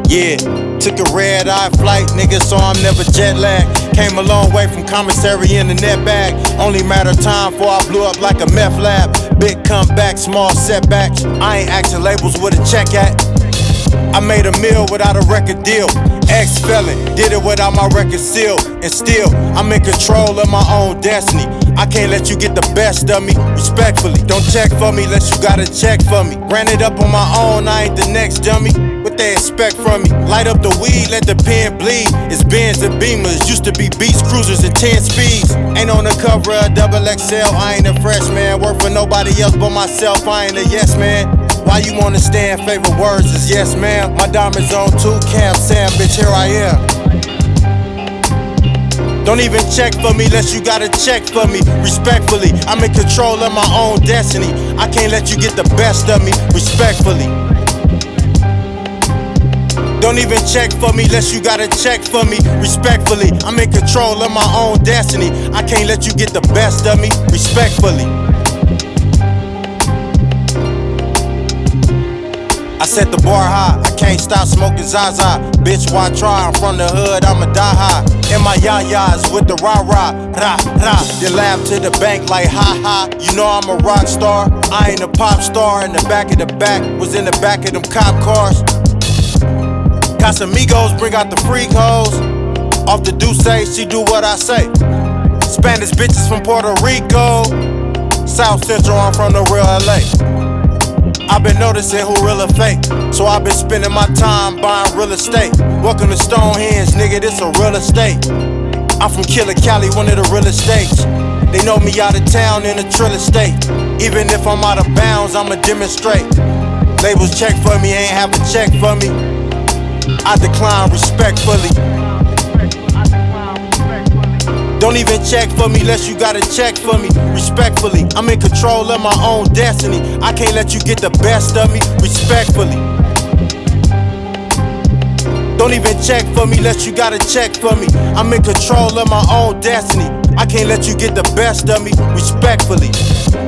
Yeah, took a red-eye flight, nigga, so I'm never jet-lagged. Came a long way from commissary in the net bag. Only matter of time before I blew up like a meth lab. Big comeback, small setbacks. I ain't acting labels with a check at. I made a meal without a record deal. Ex-felon, did it without my record seal. And still, I'm in control of my own destiny. I can't let you get the best of me, respectfully. Don't check for me unless you got a check for me. Ran it up on my own, I ain't the next dummy. What they expect from me? Light up the weed, let the pen bleed. It's Benz and Beamers, used to be Beast Cruisers and 10 speeds. Ain't on the cover of XXL, I ain't a freshman. Work for nobody else but myself, I ain't a yes man. Why you understand favorite words is yes ma'am. My diamonds on 2 camps, Sam, bitch, here I am. Don't even check for me unless you got a check for me. Respectfully, I'm in control of my own destiny. I can't let you get the best of me. Respectfully. Don't even check for me unless you got a check for me. Respectfully, I'm in control of my own destiny. I can't let you get the best of me. Respectfully. I set the bar high, I can't stop smoking Zaza. Bitch, why try? I'm from the hood, I'ma die high. And my yayas with the rah-rah, rah-rah. Then laugh to the bank like ha-ha. You know I'm a rock star, I ain't a pop star. In the back of the back, was in the back of them cop cars. Casamigos, bring out the freak hoes. Off the Douce, she do what I say. Spanish bitches from Puerto Rico. South Central, I'm from the real LA. I've been noticing who real or fake, so I've been spending my time buying real estate. Welcome to Stonehenge, nigga, this a real estate. I'm from Killer Cali, one of the real estates. They know me out of town in a trill estate. Even if I'm out of bounds, I'ma demonstrate. Labels check for me, ain't have a check for me. I decline respectfully. Don't even check for me unless you got a check for me. Respectfully, I'm in control of my own destiny. I can't let you get the best of me. Respectfully. Don't even check for me unless you got a check for me. I'm in control of my own destiny. I can't let you get the best of me. Respectfully.